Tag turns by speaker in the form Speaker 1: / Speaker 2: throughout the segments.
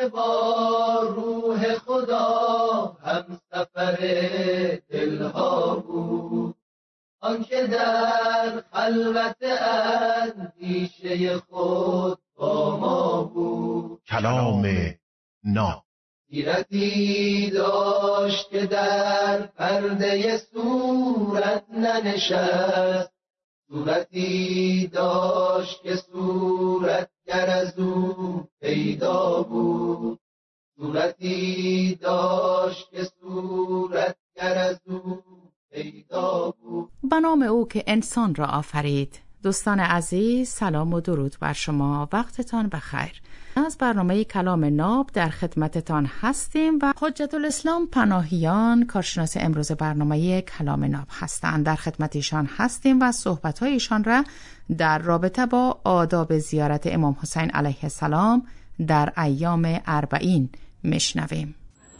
Speaker 1: با روح خدا هم سفر دلها بود، آنکه در خلوت اندیشه خود با ما بود.
Speaker 2: کلام ناب
Speaker 1: سیرتی داشت که در پرده صورت ننشست، صورتی داشت که صورتگر از او پیدا بود، صورتی داشت که صورتگر از او پیدا بود.
Speaker 3: به نام او که انسان را آفرید. دوستان عزیز، سلام و درود بر شما، وقتتان بخیر. از برنامه کلام ناب در خدمتتان هستیم و حجت الاسلام پناهیان کارشناس امروز برنامه کلام ناب هستند. در خدمت ایشان هستیم و صحبت‌های ایشان را در رابطه با آداب زیارت امام حسین علیه السلام در ایام اربعین میشنویم.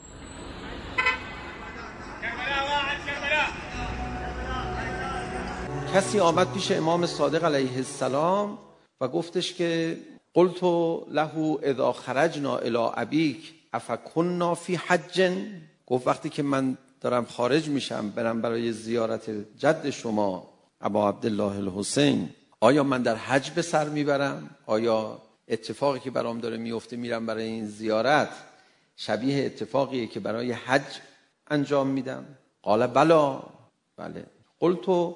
Speaker 4: کسی آمد پیش امام صادق علیه السلام و گفتش که قلت له اذا خرجنا الی ابیک افکنا فی حج. گفت وقتی که من دارم خارج میشم برم برای زیارت جد شما ابا عبدالله الحسین، آیا من در حج به سر میبرم؟ آیا اتفاقی که برام داره میفته میرم برای این زیارت شبیه اتفاقیه که برای حج انجام میدم؟ قال بلا، بله. قلت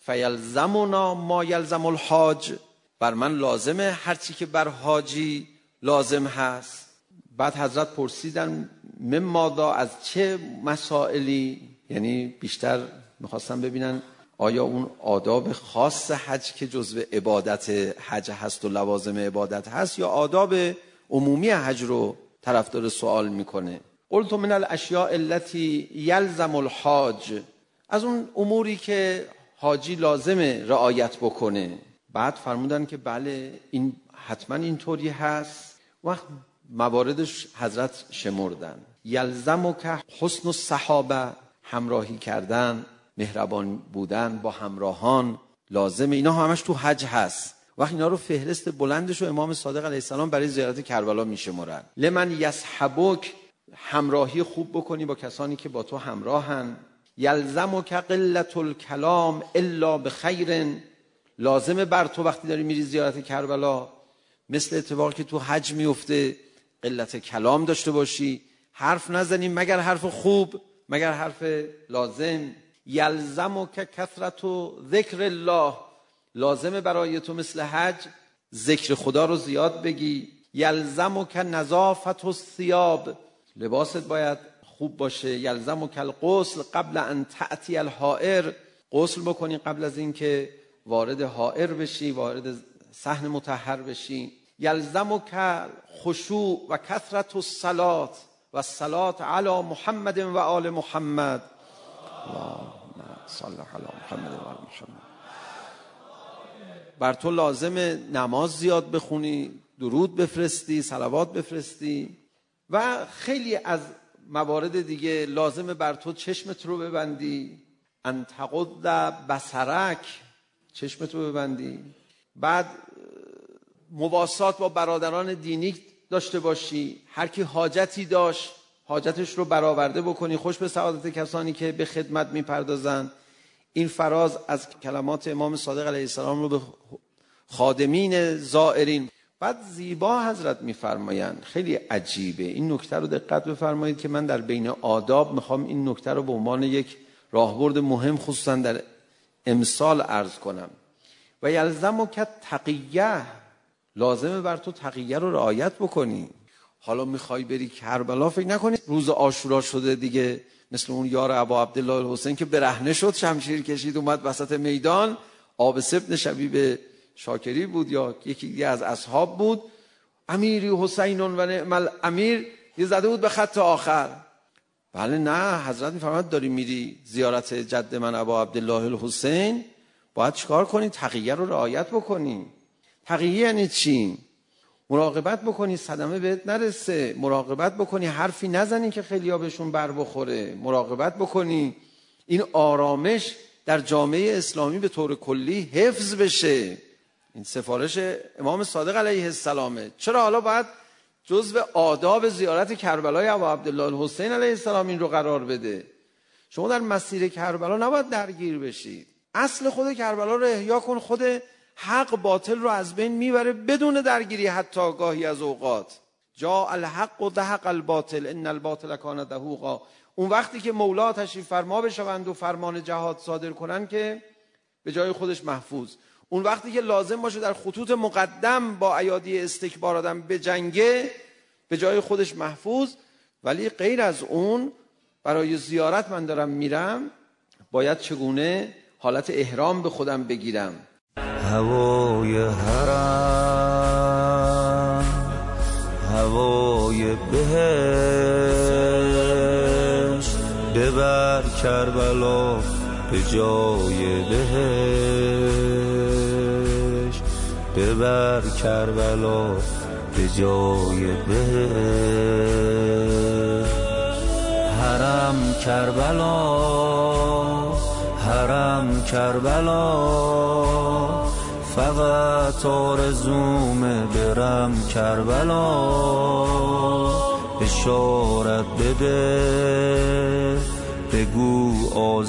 Speaker 4: فیلزمنا ما یلزم الحاج، بر من لازمه هرچی که بر حاجی لازم هست. بعد حضرت پرسیدن ممادا، از چه مسائلی؟ یعنی بیشتر میخواستم ببینن آیا اون آداب خاص حج که جزو عبادت حج هست و لوازم عبادت هست یا آداب عمومی حج رو طرفدار سوال میکنه. قلت من الاشیاء التي یلزم الحاج، از اون اموری که حاجی لازمه رعایت بکنه. بعد فرمودن که بله این حتما اینطوری هست. وقت مواردش حضرت شمردن. یلزمک حسن الصحابه، همراهی کردن، مهربان بودن با همراهان لازمه. اینا همش تو حج هست. وقت اینا رو فهرست بلندش رو امام صادق علیه السلام برای زیارت کربلا میشمرن. لمن یصحبک، همراهی خوب بکنی با کسانی که با تو همراهن. یلزمک قلة الکلام الا بخیر، لازمه بر تو وقتی داری میری زیارت کربلا مثل اتفاقی که تو حج میفته قلت کلام داشته باشی، حرف نزنی مگر حرف خوب، مگر حرف لازم. یلزمک کثرت ذکر الله، لازمه برای تو مثل حج ذکر خدا رو زیاد بگی. یلزمک نظافت الثياب، لباست باید خوب باشه. یلزمک الغسل قبل ان تأتی الحائر، غسل بکنی قبل از این که وارد حائر بشی، وارد صحن مطهر بشی. یلزمک خشوع و کثرت الصلاة و الصلاة علی محمد و آل محمد. اللهم صل علی محمد و آل محمد. بر تو لازمه نماز زیاد بخونی، درود بفرستی، صلوات بفرستی و خیلی از موارد دیگه. لازمه بر تو چشمت رو ببندی، ان تغض بصرک، چشمت رو ببندی. بعد مواسات با برادران دینی داشته باشی، هر کی حاجتی داشت حاجتش رو برآورده بکنی، خوش به سعادت کسانی که به خدمت میپردازن. این فراز از کلمات امام صادق علیه السلام رو به خادمین زائرین. بعد زیبا حضرت میفرمایند، خیلی عجیبه این نکته رو دقت بفرمایید که من در بین آداب میخوام این نکته رو به عنوان یک راهبرد مهم خصوصا در امسال عرض کنم. و یلزمک تقیه، لازمه بر تو تقیه رو رعایت بکنی. حالا میخوای بری کربلا، فکر نکنی روز عاشورا شده دیگه مثل اون یار ابا عبدالله الحسین که برهنه شد، شمشیر کشید اومد وسط میدان. عابس ابن شبیب شاکری بود یا یکی دیگه از اصحاب بود، امیری حسین و نعم الامیر، یه زده بود به خط آخر. بله نه، حضرت میفرماد داری میری زیارت جد من ابا عبدالله الحسین باید چیکار کنی؟ تقیه رو رعایت بکنی. تقیه یعنی چی؟ مراقبت بکنی صدمه بهت نرسه، مراقبت بکنی حرفی نزنی که خیلی ها بهشون بر بخوره، مراقبت بکنی این آرامش در جامعه اسلامی به طور کلی حفظ بشه. این سفارش امام صادق علیه السلامه. چرا حالا باید جزو آداب زیارت کربلای ابا عبدالله الحسین علیه السلام این رو قرار بده. شما در مسیر کربلا نباید درگیر بشید. اصل خود کربلا رو احیا کن. خود حق باطل رو از بین میبره بدون درگیری حتی گاهی از اوقات. جاء الحق و ضحق الباطل ان الباطل کان زهوقا. اون وقتی که مولا تشریف فرما بشوند و فرمان جهاد صادر کنن که به جای خودش محفوظ. اون وقتی که لازم باشه در خطوط مقدم با ایادی استکبار آدم به جنگه به جای خودش محفوظ. ولی غیر از اون برای زیارت من دارم میرم، باید چگونه حالت احرام به خودم بگیرم.
Speaker 5: هوای حرم، هوای بهشت، ببر کربلا به جای بهشت، ببر کربلا به جای بهشت. حرم کربلا، حرم کربلا، فقط آرزومه برم کربلا. اشارت بده بگو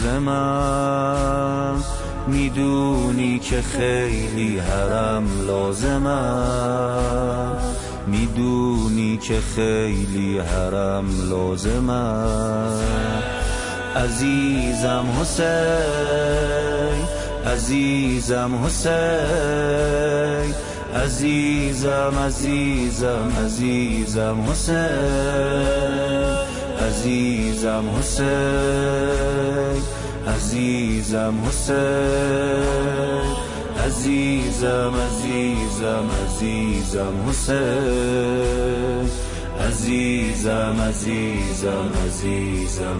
Speaker 5: عازمم، میدونی که خیلی حرم لازمم، میدونی که خیلی حرم لازمم. عزیزم حسین، عزیزم حسین، عزیزم عزیزم عزیزم حسین، عزیزم حسین، عزیزم حسین، عزیزم عزیزم عزیزم حسین، عزیزم عزیزم عزیزم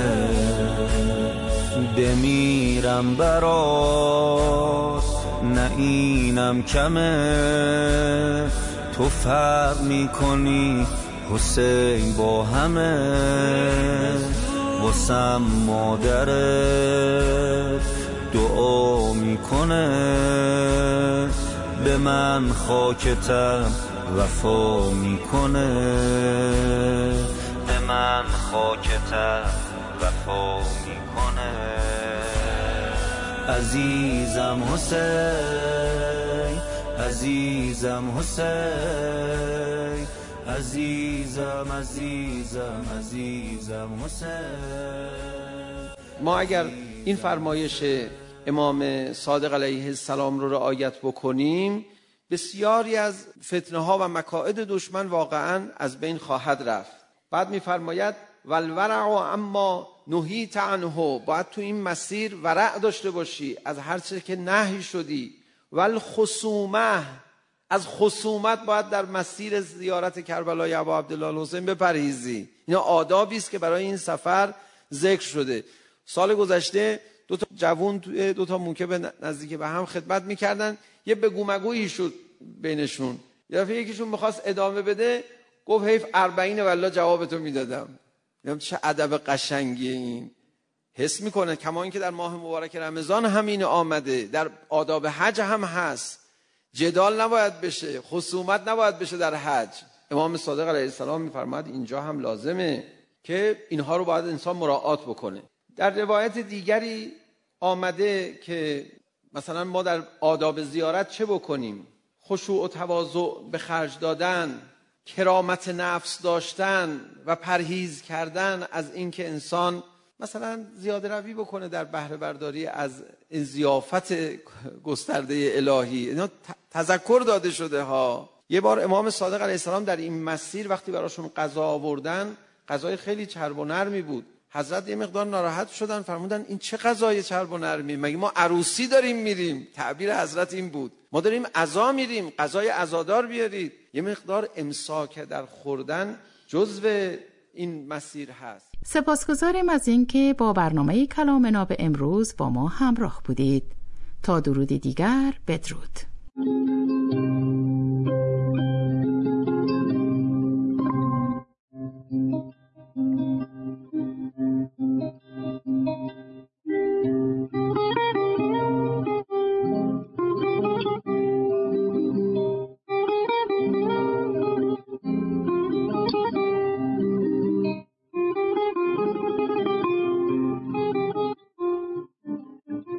Speaker 5: حسین. بمیرم برات نه اینم کمه، تو فرق میکنی حسین با همه. واسم مادرت دعا میکنه، به من خاکتم وفا میکنه، به من خاکتم وفا میکنه. عزیزم حسین، عزیزم حسین، عزیزم عزیزم عزیزم حسین.
Speaker 4: ما اگر این فرمایش امام صادق علیه السلام رو رعایت بکنیم، بسیاری از فتنه ها و مکائد دشمن واقعا از بین خواهد رفت. بعد میفرماید والورع اما نهیت عنه، باید تو این مسیر ورع داشته باشی از هر چه که نهی شدی. والخصومه، از خصومت باید در مسیر زیارت کربلای ابا عبدالله الحسین بپرهیزی. اینا آدابی است که برای این سفر ذکر شده. سال گذشته دو تا جوون توی دو تا موکب نزدیک به هم خدمت میکردن، یه بگو مگویی شد بینشون. یه دفعه یکیشون میخواست ادامه بده، گفت حیف 40 والله جوابتو میدادم. میگم چه ادب قشنگیه این. حس میکنه کما اینکه در ماه مبارک رمضان همین آمده، در آداب حج هم هست. جدال نباید بشه، خصومت نباید بشه در حج. امام صادق علیه السلام میفرماید اینجا هم لازمه که اینها رو باید انسان مراعات بکنه. در روایت دیگری آمده که مثلا ما در آداب زیارت چه بکنیم؟ خشوع و تواضع به خرج دادن، کرامت نفس داشتن و پرهیز کردن از اینکه انسان مثلا زیاده روی بکنه در بهره برداری از ضیافت گسترده الهی. اینا تذکر داده شده ها. یه بار امام صادق علیه السلام در این مسیر وقتی براشون غذا آوردن، غذای خیلی چرب و نرمی بود. حضرت یه مقدار ناراحت شدن، فرمودن این چه غذای چرب و نرمی؟ مگه ما عروسی داریم میریم؟ تعبیر حضرت این بود، ما داریم عزا میریم، غذای عزادار بیارید. یه مقدار امساک در خوردن جزو این مسیر هست.
Speaker 3: سپاسگزاریم از اینکه با برنامه کلام ناب امروز با ما همراه بودید. تا درودی دیگر، بدرود.